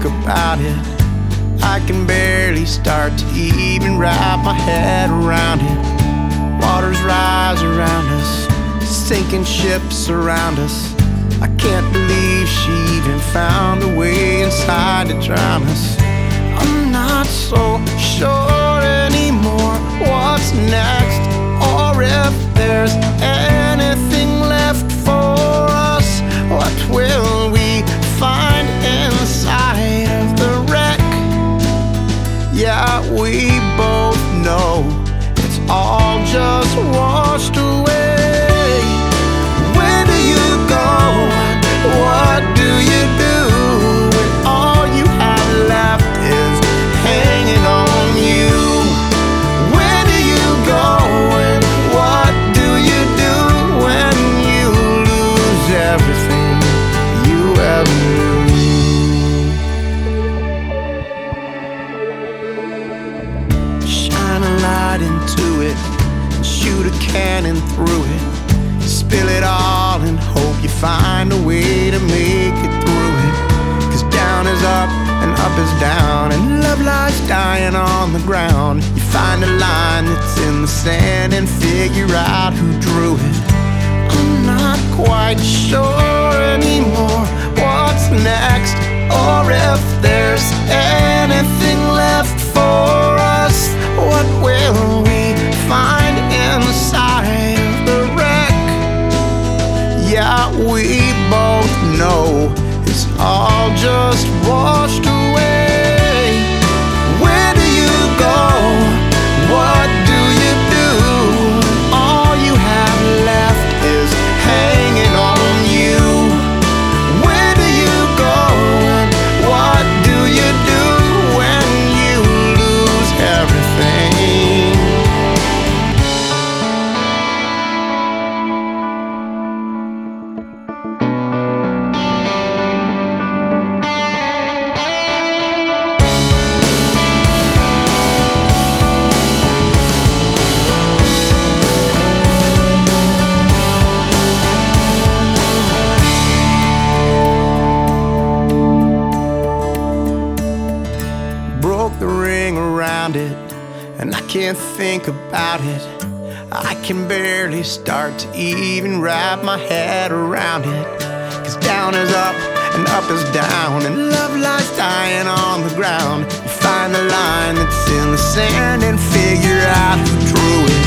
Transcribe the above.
about it. I can barely start to even wrap my head around it. Waters rise around us, sinking ships around us. I can't believe she even found a way inside to drown us. I'm not so sure anymore what's next, or if there's anything left for us. What will we find inside of the wreck? Yeah, we both know it's all just washed away. Where do you go? What do you do when all you have left is hanging on you? Where do you go and what do you do when you lose everything you ever knew? Shine a light into it and shoot a cannon through it. Spill it all and hope you find a way to make it through it. 'Cause down is up and up is down, and love lies dying on the ground. You find a line that's in the sand and figure out who drew it. I'm not quite sure anymore what's next, or if there's anything left for us. What will we find inside of the wreck? Yeah, we both know it's all just washed away. Where do you go? What do you do? All you have left is hanging on you. Where do you go? And what do you do when you lose everything? Broke the ring around it, and I can't think about it. I can barely start to even wrap my head around it. 'Cause down is up and up is down, and love lies dying on the ground. You find the line that's in the sand and figure out who drew it.